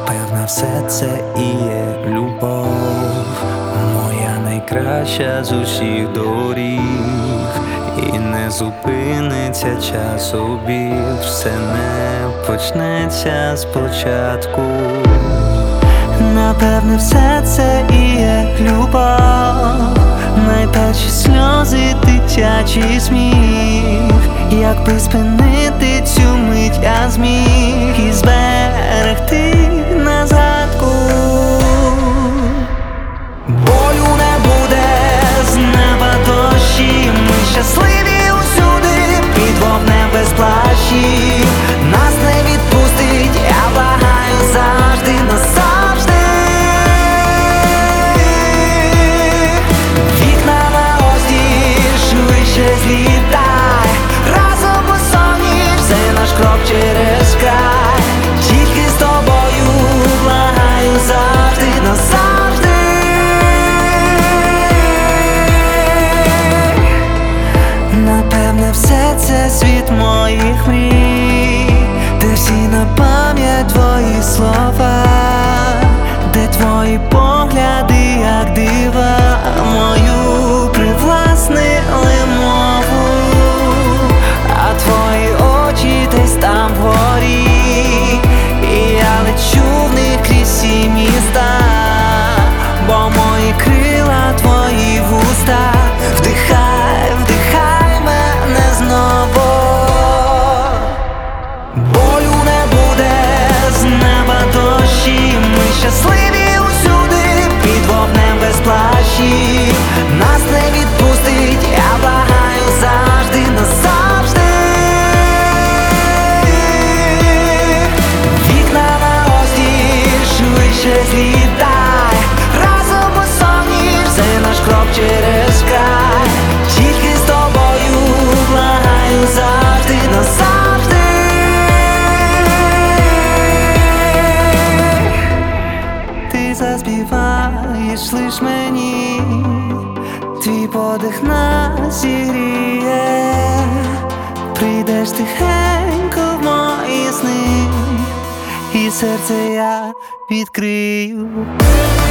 Напевно, все це і є любов, моя найкраща з усіх доріг, і не зупиниться час обіг, все не почнеться спочатку. Напевне, все це і є любов, найперші сльози, дитячий сміх. Якби спинити цю мить я зміг і зберегти на згадку. Болю не буде, з неба дощі, ми щасливі усюди, під вогнем без плащів. Нас не відпустить, я благаю завжди, назавжди. Вікна на ості, швидше злітай, разом у соні, це наш крок через край. Тільки з тобою благаю завжди, назавжди. Напевне, все це світ моїх мрій, де всі на пам'ять твої слова, де твої погляди, як дива, мою привласнили мову, а твої очі десь там вгорі, і я лечу в них крізь всі міста, бо мої крила твої вуста. Вдихай, вдихай мене знову. Болю не буде, з неба дощі, ми щасливі усюди, під вогнем без плащів. Нас не відпустить, я благаю завжди, назавжди. Вікна на ості, швидше злітай, разом у соні, це наш крок через край. Тільки з тобою благаю завжди, назавжди. Ти заспіваєш лиш мені, твій подих нас зігріє, прийдеш тихенько в мої сни, і серце я відкрию.